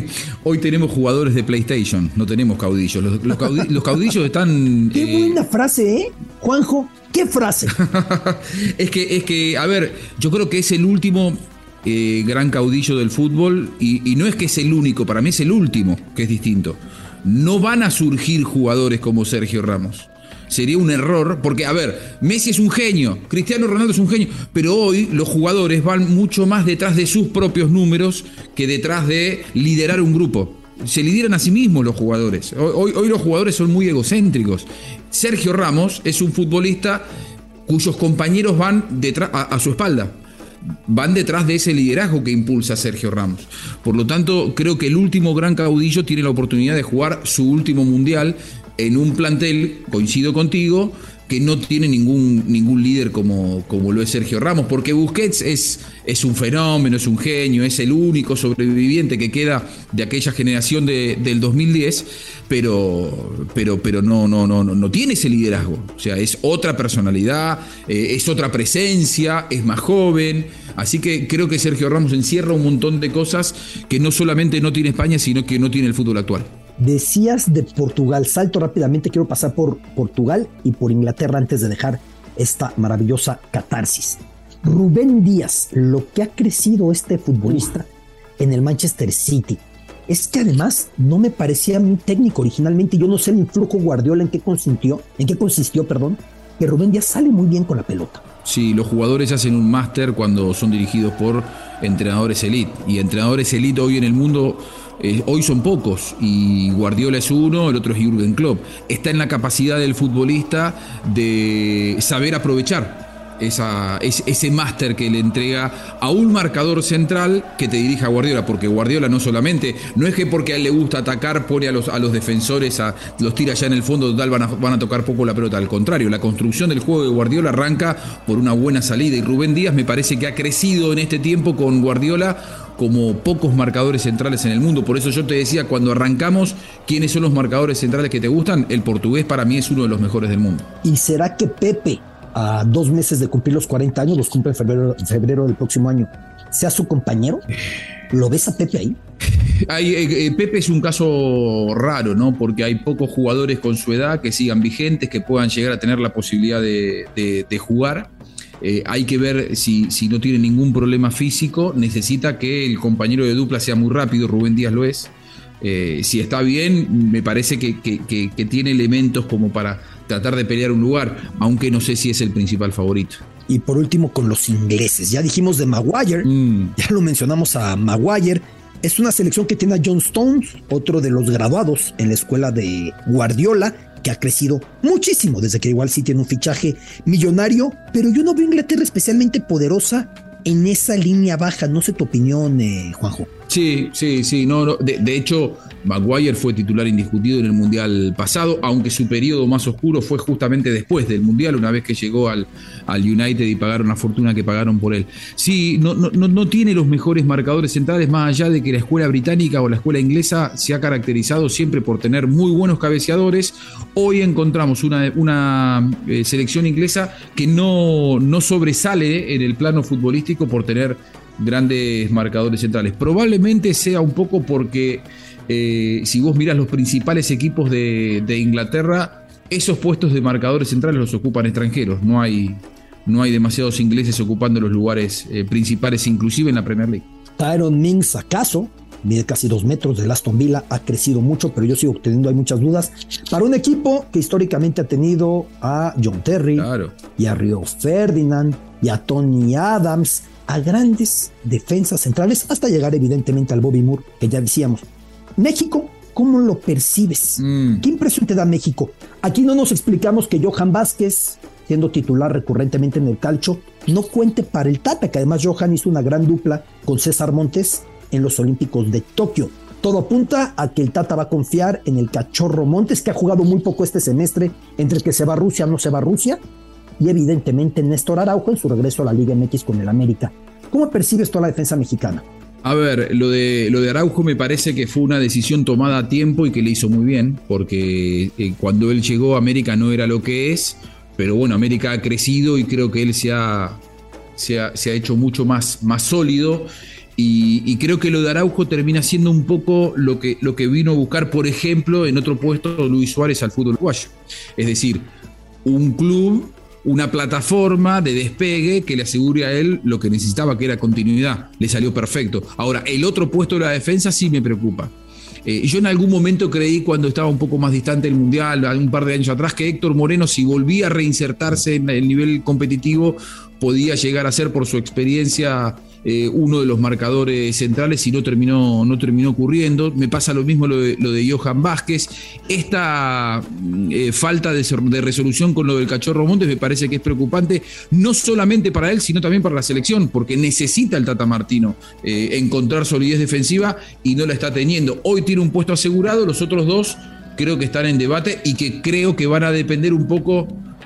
hoy tenemos jugadores de PlayStation, no tenemos caudillos. Los caudillos están... Qué buena frase, Juanjo, qué frase. es que, a ver, yo creo que es el último gran caudillo del fútbol, y no es que es el único, para mí es el último, que es distinto. No van a surgir jugadores como Sergio Ramos. Sería un error, porque, a ver, Messi es un genio, Cristiano Ronaldo es un genio, pero hoy los jugadores van mucho más detrás de sus propios números que detrás de liderar un grupo. Se lideran a sí mismos los jugadores. Hoy los jugadores son muy egocéntricos. Sergio Ramos es un futbolista cuyos compañeros van detrás, a su espalda. Van detrás de ese liderazgo que impulsa Sergio Ramos. Por lo tanto, creo que el último gran caudillo tiene la oportunidad de jugar su último mundial, en un plantel, coincido contigo, que no tiene ningún líder como lo es Sergio Ramos, porque Busquets es un fenómeno, es un genio, es el único sobreviviente que queda de aquella generación del 2010, pero no tiene ese liderazgo. O sea, es otra personalidad, es otra presencia, es más joven. Así que creo que Sergio Ramos encierra un montón de cosas que no solamente no tiene España, sino que no tiene el fútbol actual. Decías de Portugal, salto rápidamente, quiero pasar por Portugal y por Inglaterra antes de dejar esta maravillosa catarsis. Rubén Díaz, lo que ha crecido este futbolista en el Manchester City, es que además no me parecía muy técnico originalmente. Yo no sé el influjo Guardiola en qué consistió, que Rubén Díaz sale muy bien con la pelota. Sí, los jugadores hacen un máster cuando son dirigidos por entrenadores elite, y entrenadores elite hoy en el mundo hoy son pocos, y Guardiola es uno, el otro es Jürgen Klopp. Está en la capacidad del futbolista de saber aprovechar ese máster que le entrega a un marcador central que te dirija a Guardiola, porque Guardiola no es que porque a él le gusta atacar pone a los defensores, los tira ya en el fondo, total van a tocar poco la pelota. Al contrario, la construcción del juego de Guardiola arranca por una buena salida, y Rubén Díaz me parece que ha crecido en este tiempo con Guardiola como pocos marcadores centrales en el mundo. Por eso yo te decía cuando arrancamos, ¿quiénes son los marcadores centrales que te gustan? El portugués para mí es uno de los mejores del mundo. ¿Y será que Pepe, a 2 meses de cumplir los 40 años, los cumple en febrero del próximo año, sea su compañero? ¿Lo ves a Pepe ahí? Pepe es un caso raro, ¿no? Porque hay pocos jugadores con su edad que sigan vigentes, que puedan llegar a tener la posibilidad de jugar. Hay que ver si no tiene ningún problema físico. Necesita que el compañero de dupla sea muy rápido. Rubén Díaz lo es. Si está bien, me parece que tiene elementos como para tratar de pelear un lugar, aunque no sé si es el principal favorito. Y por último, con los ingleses. Ya dijimos de Maguire, ya lo mencionamos a Maguire. Es una selección que tiene a John Stones, otro de los graduados en la escuela de Guardiola, que ha crecido muchísimo desde que igual sí tiene un fichaje millonario, pero yo no veo a Inglaterra especialmente poderosa en esa línea baja. No sé tu opinión, Juanjo. Sí. No. De hecho, Maguire fue titular indiscutido en el Mundial pasado, aunque su periodo más oscuro fue justamente después del Mundial, una vez que llegó al United y pagaron la fortuna que pagaron por él. Sí, no tiene los mejores marcadores centrales, más allá de que la escuela británica o la escuela inglesa se ha caracterizado siempre por tener muy buenos cabeceadores. Hoy encontramos una selección inglesa que no sobresale en el plano futbolístico por tener grandes marcadores centrales. Probablemente sea un poco porque si vos mirás los principales equipos de Inglaterra, esos puestos de marcadores centrales los ocupan extranjeros. No hay demasiados ingleses ocupando los lugares principales, inclusive en la Premier League. Tyrone Mings, ¿acaso? Mide casi 2 metros, del Aston Villa, ha crecido mucho, pero yo sigo teniendo hay muchas dudas para un equipo que históricamente ha tenido a John Terry, claro, y a Rio Ferdinand y a Tony Adams, a grandes defensas centrales, hasta llegar evidentemente al Bobby Moore, que ya decíamos. México, ¿cómo lo percibes? ¿Qué impresión te da México? Aquí no nos explicamos que Johan Vázquez, siendo titular recurrentemente en el calcio, no cuente para el Tata, que además Johan hizo una gran dupla con César Montes en los Olímpicos de Tokio. Todo apunta a que el Tata va a confiar en el Cachorro Montes, que ha jugado muy poco este semestre, entre que se va a Rusia, no se va a Rusia, y evidentemente Néstor Araujo en su regreso a la Liga MX con el América. ¿Cómo percibes toda la defensa mexicana? A ver, lo de Araujo me parece que fue una decisión tomada a tiempo y que le hizo muy bien, porque cuando él llegó a América no era lo que es, pero bueno, América ha crecido y creo que él se ha hecho mucho más sólido, y creo que lo de Araujo termina siendo un poco lo que vino a buscar, por ejemplo, en otro puesto Luis Suárez al fútbol uruguayo. Es decir, un club, una plataforma de despegue que le asegure a él lo que necesitaba, que era continuidad. Le salió perfecto. Ahora, el otro puesto de la defensa sí me preocupa. Yo en algún momento creí, cuando estaba un poco más distante del Mundial, un par de años atrás, que Héctor Moreno, si volvía a reinsertarse en el nivel competitivo, podía llegar a ser, por su experiencia, uno de los marcadores centrales, y no terminó ocurriendo. Me pasa lo mismo lo de Johan Vázquez. Esta falta de resolución con lo del Cachorro Montes me parece que es preocupante, no solamente para él, sino también para la selección, porque necesita el Tata Martino encontrar solidez defensiva y no la está teniendo. Hoy tiene un puesto asegurado, los otros dos creo que están en debate y que creo que van a depender un poco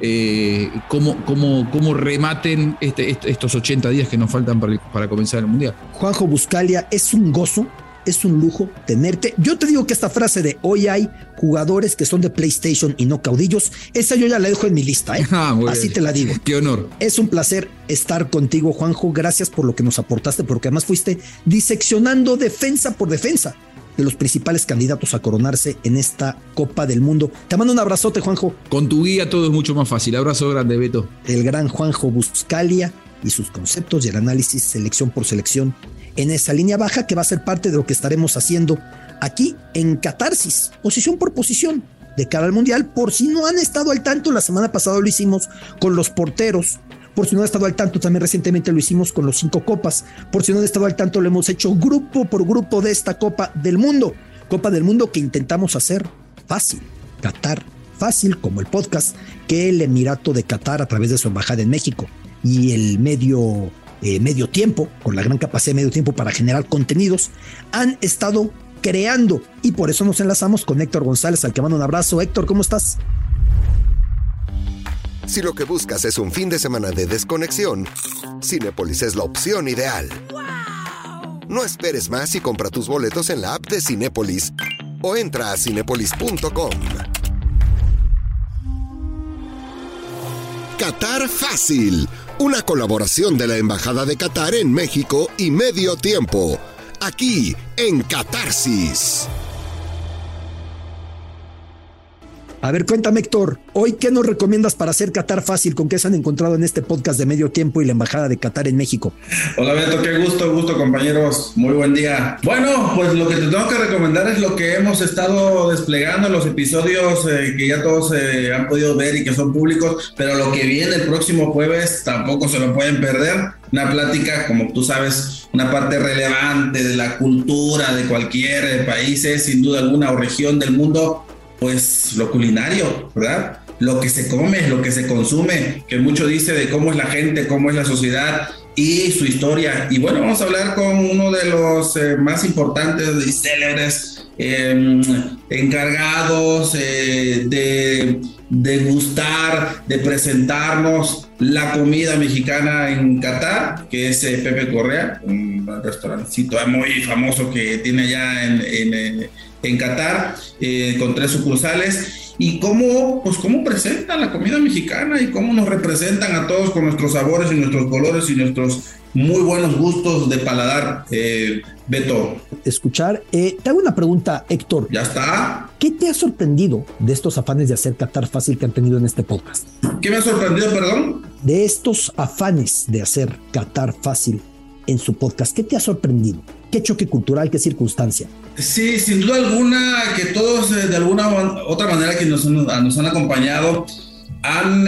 cómo rematen estos 80 días que nos faltan para comenzar el Mundial. Juanjo Buscalia, es un gozo, es un lujo tenerte. Yo te digo que esta frase de hoy hay jugadores que son de PlayStation y no caudillos, esa yo ya la dejo en mi lista, ¿eh? Así te la digo. Qué honor. Es un placer estar contigo, Juanjo. Gracias por lo que nos aportaste, porque además fuiste diseccionando defensa por defensa de los principales candidatos a coronarse en esta Copa del Mundo. Te mando un abrazote, Juanjo. Con tu guía todo es mucho más fácil. Abrazo grande, Beto. El gran Juanjo Buscalia y sus conceptos y el análisis selección por selección en esa línea baja, que va a ser parte de lo que estaremos haciendo aquí en Catarsis, posición por posición, de cara al Mundial. Por si no han estado al tanto, la semana pasada lo hicimos con los porteros. Por si no han estado al tanto, también recientemente lo hicimos con los 5 copas. Por si no han estado al tanto, lo hemos hecho grupo por grupo de esta Copa del Mundo. Copa del Mundo que intentamos hacer fácil, Qatar fácil, como el podcast que el Emirato de Qatar, a través de su embajada en México y el medio tiempo, con la gran capacidad de medio tiempo para generar contenidos, han estado creando. Y por eso nos enlazamos con Héctor González, al que mando un abrazo. Héctor, ¿cómo estás? Si lo que buscas es un fin de semana de desconexión, Cinépolis es la opción ideal. ¡Wow! No esperes más y compra tus boletos en la app de Cinépolis o entra a cinépolis.com. Qatar Fácil, una colaboración de la Embajada de Qatar en México y Medio Tiempo, aquí en Catarsis. A ver, cuéntame, Héctor, hoy, ¿qué nos recomiendas para hacer Qatar fácil? ¿Con qué se han encontrado en este podcast de Medio Tiempo y la Embajada de Qatar en México? Hola, Beto, qué gusto, compañeros. Muy buen día. Bueno, pues lo que te tengo que recomendar es lo que hemos estado desplegando en los episodios que ya todos han podido ver y que son públicos, pero lo que viene el próximo jueves tampoco se lo pueden perder. Una plática, como tú sabes, una parte relevante de la cultura de cualquier país, sin duda alguna, o región del mundo. Pues lo culinario, ¿verdad? Lo que se come, lo que se consume, que mucho dice de cómo es la gente, cómo es la sociedad y su historia. Y bueno, vamos a hablar con uno de los más importantes y célebres encargados de degustar, de presentarnos la comida mexicana en Qatar, que es Pepe Correa, un restaurancito muy famoso que tiene allá en Qatar, con 3 sucursales, y cómo presentan la comida mexicana y cómo nos representan a todos con nuestros sabores y nuestros colores y nuestros muy buenos gustos de paladar. Beto. Escuchar. Te hago una pregunta, Héctor. ¿Ya está? ¿Qué te ha sorprendido de estos afanes de hacer Qatar fácil que han tenido en este podcast? ¿Qué me ha sorprendido, perdón? De estos afanes de hacer Qatar fácil en su podcast, ¿qué te ha sorprendido? ¿Qué choque cultural, qué circunstancia? Sí, sin duda alguna que todos de alguna otra manera que nos han acompañado han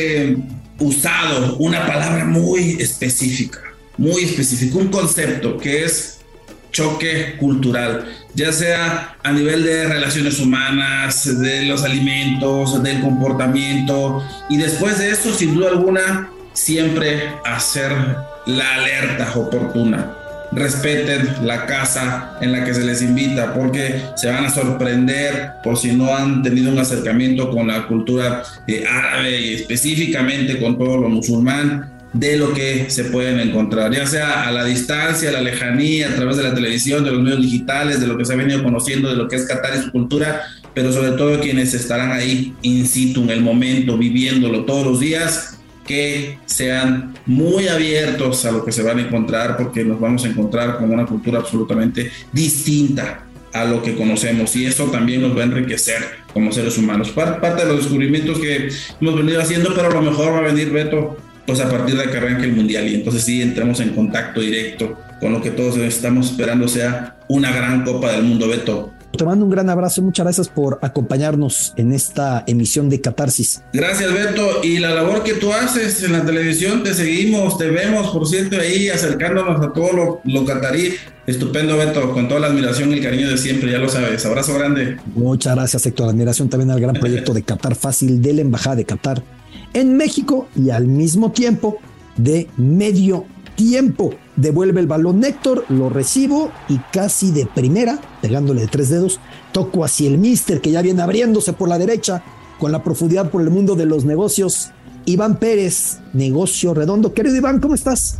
usado una palabra muy específica, un concepto que es choque cultural, ya sea a nivel de relaciones humanas, de los alimentos, del comportamiento, y después de eso, sin duda alguna, siempre hacer la alerta oportuna. Respeten la casa en la que se les invita, porque se van a sorprender por si no han tenido un acercamiento con la cultura árabe y específicamente con todo lo musulmán, de lo que se pueden encontrar, ya sea a la distancia, a la lejanía, a través de la televisión, de los medios digitales, de lo que se ha venido conociendo, de lo que es Qatar y su cultura, pero sobre todo quienes estarán ahí in situ, en el momento, viviéndolo todos los días, que sean muy abiertos a lo que se van a encontrar, porque nos vamos a encontrar con una cultura absolutamente distinta a lo que conocemos, y eso también nos va a enriquecer como seres humanos. Parte de los descubrimientos que hemos venido haciendo, pero a lo mejor va a venir, Beto, pues a partir de que arranque el Mundial, y entonces sí entremos en contacto directo con lo que todos estamos esperando sea una gran Copa del Mundo, Beto. Te mando un gran abrazo, muchas gracias por acompañarnos en esta emisión de Catarsis. Gracias, Beto, y la labor que tú haces en la televisión, te seguimos, te vemos, por cierto, ahí acercándonos a todo lo catarí. Estupendo, Beto, con toda la admiración y el cariño de siempre, ya lo sabes. Abrazo grande. Muchas gracias, Héctor. Admiración también al gran proyecto de Qatar Fácil de la Embajada de Qatar en México y al mismo tiempo de Medio tiempo. Devuelve el balón Néctor, lo recibo y casi de primera, pegándole de 3 dedos, toco hacia el míster que ya viene abriéndose por la derecha con la profundidad por el mundo de los negocios. Iván Pérez, Negocio Redondo. Querido Iván, ¿cómo estás?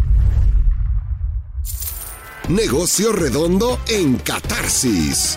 Negocio Redondo en Catarsis.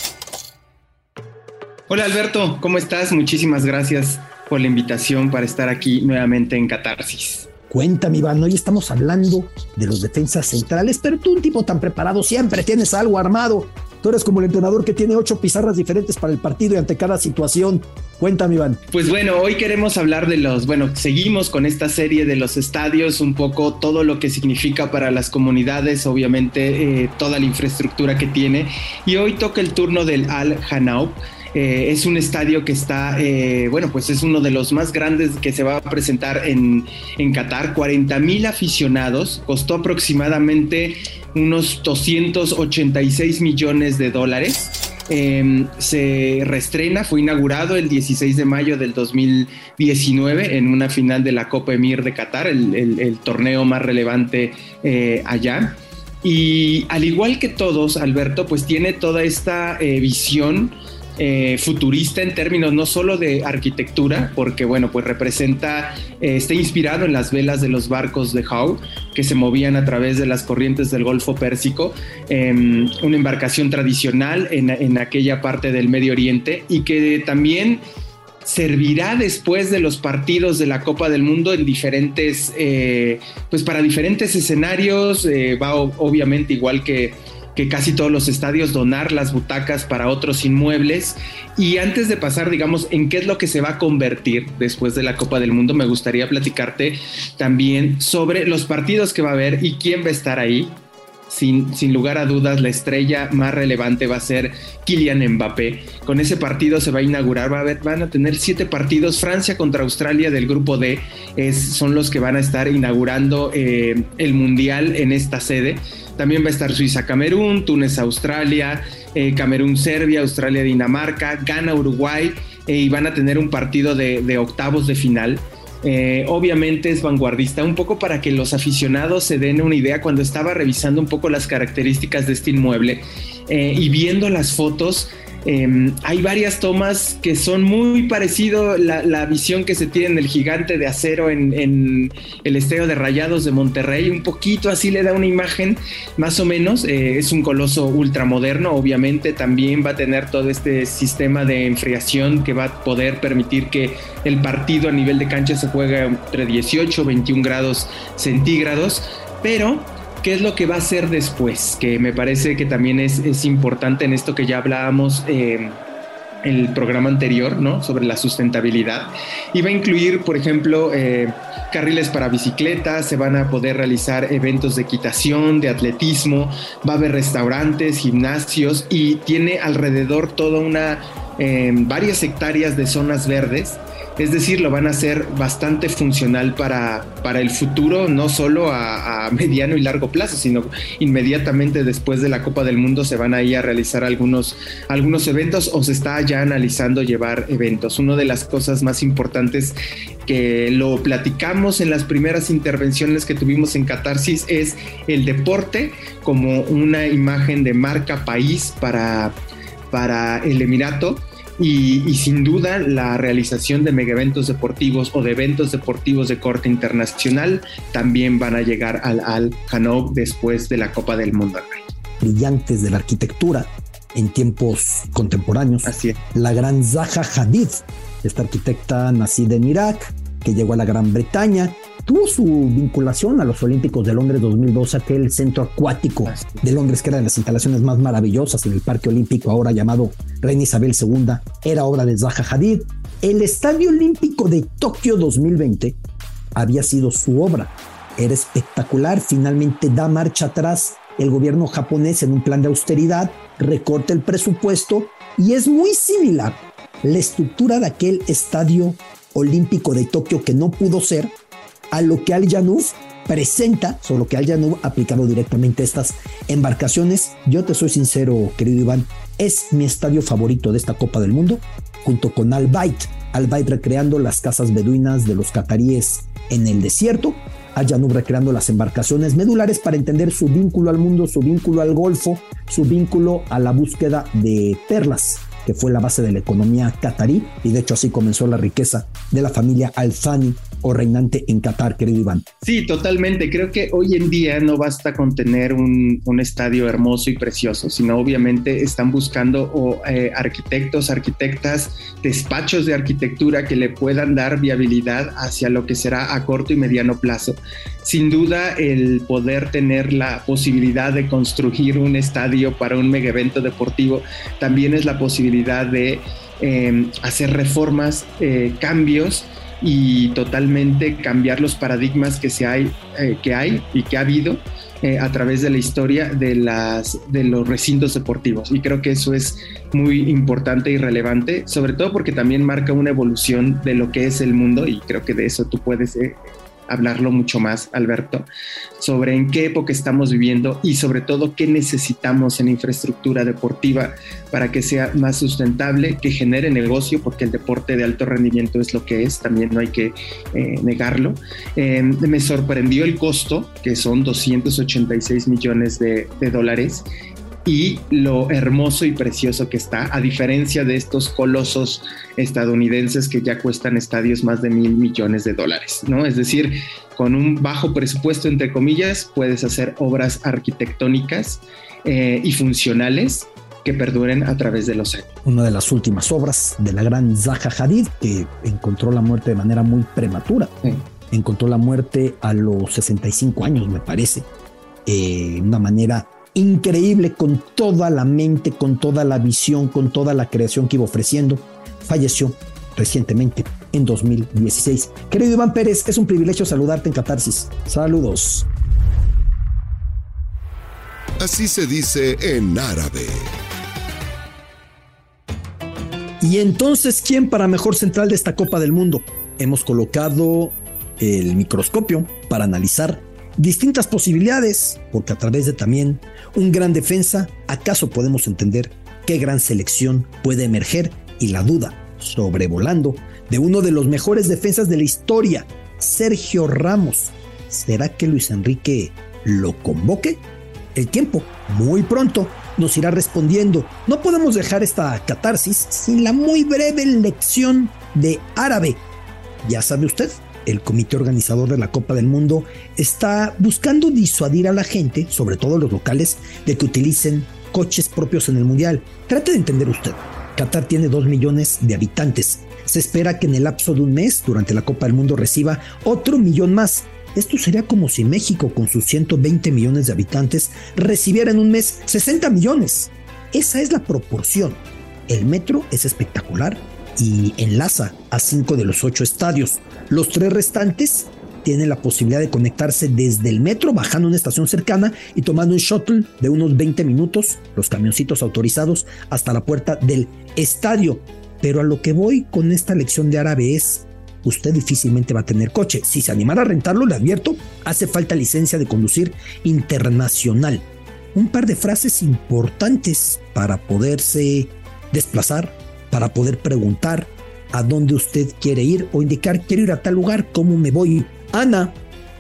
Hola Alberto, ¿cómo estás? Muchísimas gracias por la invitación para estar aquí nuevamente en Catarsis. Cuéntame, Iván, hoy estamos hablando de los defensas centrales, pero tú, un tipo tan preparado, siempre tienes algo armado. Tú eres como el entrenador que tiene 8 pizarras diferentes para el partido y ante cada situación. Cuéntame, Iván. Pues bueno, hoy queremos hablar seguimos con esta serie de los estadios, un poco todo lo que significa para las comunidades, obviamente toda la infraestructura que tiene. Y hoy toca el turno del Al Hanoub. Es un estadio que está, pues es uno de los más grandes que se va a presentar en Qatar. 40,000 aficionados, costó aproximadamente unos $286 millones. Se reestrena, fue inaugurado el 16 de mayo del 2019 en una final de la Copa Emir de Qatar, el torneo más relevante allá. Y al igual que todos, Alberto, pues tiene toda esta visión futurista en términos no solo de arquitectura, porque pues representa, está inspirado en las velas de los barcos de Howe que se movían a través de las corrientes del Golfo Pérsico, una embarcación tradicional en aquella parte del Medio Oriente, y que también servirá después de los partidos de la Copa del Mundo en diferentes, para diferentes escenarios. Va obviamente, igual que casi todos los estadios, donar las butacas para otros inmuebles. Y antes de pasar, en qué es lo que se va a convertir después de la Copa del Mundo, me gustaría platicarte también sobre los partidos que va a haber y quién va a estar ahí. Sin lugar a dudas, la estrella más relevante va a ser Kylian Mbappé. Con ese partido se va a inaugurar, van a tener 7 partidos. Francia contra Australia del grupo D son los que van a estar inaugurando el Mundial en esta sede. También va a estar Suiza-Camerún, Túnez-Australia, Camerún-Serbia, Australia-Dinamarca, Ghana-Uruguay, y van a tener un partido de octavos de final. Obviamente es vanguardista, un poco para que los aficionados se den una idea. Cuando estaba revisando un poco las características de este inmueble y viendo las fotos, hay varias tomas que son muy parecido la visión que se tiene en el Gigante de Acero en el Estadio de Rayados de Monterrey. Un poquito así le da una imagen más o menos. Es un coloso ultramoderno. Obviamente también va a tener todo este sistema de enfriación que va a poder permitir que el partido a nivel de cancha se juegue entre 18 y 21 grados centígrados. Pero ¿qué es lo que va a hacer después? Que me parece que también es importante en esto que ya hablábamos el programa anterior, ¿no? Sobre la sustentabilidad. Y va a incluir, por ejemplo, carriles para bicicletas, se van a poder realizar eventos de equitación, de atletismo, va a haber restaurantes, gimnasios, y tiene alrededor toda varias hectáreas de zonas verdes. Es decir, lo van a hacer bastante funcional para el futuro, no solo a mediano y largo plazo, sino inmediatamente después de la Copa del Mundo se van a ir a realizar algunos eventos, o se está ya analizando llevar eventos. Una de las cosas más importantes que lo platicamos en las primeras intervenciones que tuvimos en Catarsis es el deporte como una imagen de marca país para el Emirato. Y sin duda la realización de megaeventos deportivos o de eventos deportivos de corte internacional también van a llegar al Hanoub después de la Copa del Mundo. Brillantes de la arquitectura en tiempos contemporáneos. Así es. La gran Zaha Hadid, esta arquitecta nacida en Irak, que llegó a la Gran Bretaña, tuvo su vinculación a los Olímpicos de Londres 2002, aquel centro acuático de Londres, que era de las instalaciones más maravillosas en el Parque Olímpico, ahora llamado Reina Isabel II, era obra de Zaha Hadid. El Estadio Olímpico de Tokio 2020 había sido su obra. Era espectacular. Finalmente da marcha atrás el gobierno japonés en un plan de austeridad, recorta el presupuesto, y es muy similar la estructura de aquel Estadio Olímpico de Tokio, que no pudo ser, a lo que Al Janoub presenta, solo que Al Janoub ha aplicado directamente estas embarcaciones. Yo te soy sincero, querido Iván, es mi estadio favorito de esta Copa del Mundo, junto con Al Bayt recreando las casas beduinas de los cataríes en el desierto, a Janub recreando las embarcaciones medulares para entender su vínculo al mundo, su vínculo al Golfo, su vínculo a la búsqueda de perlas, que fue la base de la economía catarí, y de hecho así comenzó la riqueza de la familia Al Thani o reinante en Qatar, querido Iván. Sí, totalmente. Creo que hoy en día no basta con tener un estadio hermoso y precioso, sino obviamente están buscando arquitectos, arquitectas, despachos de arquitectura que le puedan dar viabilidad hacia lo que será a corto y mediano plazo. Sin duda, el poder tener la posibilidad de construir un estadio para un mega evento deportivo también es la posibilidad de hacer reformas, cambios, y totalmente cambiar los paradigmas que hay y que ha habido a través de la historia de los recintos deportivos. Y creo que eso es muy importante y relevante, sobre todo porque también marca una evolución de lo que es el mundo, y creo que de eso tú puedes hablarlo mucho más, Alberto, sobre en qué época estamos viviendo y sobre todo qué necesitamos en infraestructura deportiva para que sea más sustentable, que genere negocio, porque el deporte de alto rendimiento es lo que es, también no hay que negarlo. Me sorprendió el costo, que son 286 millones de dólares, y lo hermoso y precioso que está, a diferencia de estos colosos estadounidenses que ya cuestan estadios más de $1,000 millones, ¿no? Es decir, con un bajo presupuesto, entre comillas, puedes hacer obras arquitectónicas y funcionales que perduren a través de los años. Una de las últimas obras de la gran Zaha Hadid, que encontró la muerte de manera muy prematura. Sí. Encontró la muerte a los 65 años, me parece. Una manera increíble, con toda la mente, con toda la visión, con toda la creación que iba ofreciendo. Falleció recientemente en 2016. Querido Iván Pérez, es un privilegio saludarte en Catarsis. Saludos. Así se dice en árabe. Y entonces, ¿quién para mejor central de esta Copa del Mundo? Hemos colocado el microscopio para analizar distintas posibilidades, porque a través de también un gran defensa, ¿acaso podemos entender qué gran selección puede emerger? Y la duda, sobrevolando, de uno de los mejores defensas de la historia, Sergio Ramos. ¿Será que Luis Enrique lo convoque? El tiempo, muy pronto, nos irá respondiendo. No podemos dejar esta catarsis sin la muy breve lección de árabe. Ya sabe usted, el comité organizador de la Copa del Mundo está buscando disuadir a la gente, sobre todo los locales, de que utilicen coches propios en el Mundial. Trate de entender usted. Qatar tiene 2 millones de habitantes. Se espera que en el lapso de un mes, durante la Copa del Mundo, reciba otro millón más. Esto sería como si México, con sus 120 millones de habitantes, recibiera en un mes 60 millones. Esa es la proporción. El metro es espectacular y enlaza a 5 de los 8 estadios. Los 3 restantes tienen la posibilidad de conectarse desde el metro, bajando a una estación cercana y tomando un shuttle de unos 20 minutos, los camioncitos autorizados, hasta la puerta del estadio. Pero a lo que voy con esta lección de árabe es: usted difícilmente va a tener coche. Si se animara a rentarlo, le advierto, hace falta licencia de conducir internacional. Un par de frases importantes para poderse desplazar, para poder preguntar a dónde usted quiere ir o indicar: quiero ir a tal lugar, ¿cómo me voy? Ana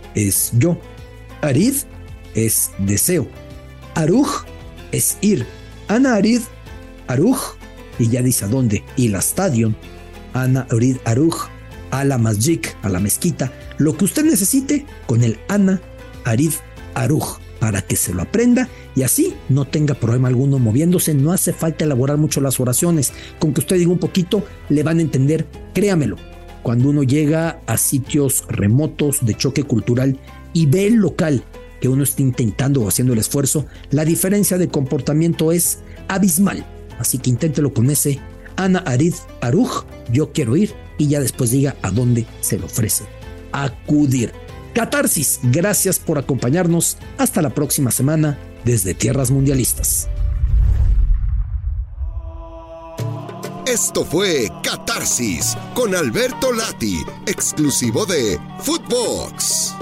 es yo. Arid es deseo. Aruj es ir. Ana Arid Aruj, y ya dice a dónde. Y la estadio, Ana Arid Aruj, a la masjid, a la mezquita, lo que usted necesite con el Ana Arid Aruj, para que se lo aprenda y así no tenga problema alguno moviéndose. No hace falta elaborar mucho las oraciones, con que usted diga un poquito le van a entender. Créamelo, cuando uno llega a sitios remotos de choque cultural y ve el local que uno está intentando o haciendo el esfuerzo, la diferencia de comportamiento es abismal. Así que inténtelo con ese Ana Arid Aruj, yo quiero ir, y ya después diga a dónde se le ofrece acudir. Catarsis, gracias por acompañarnos. Hasta la próxima semana desde Tierras Mundialistas. Esto fue Catarsis con Alberto Lati, exclusivo de Footbox.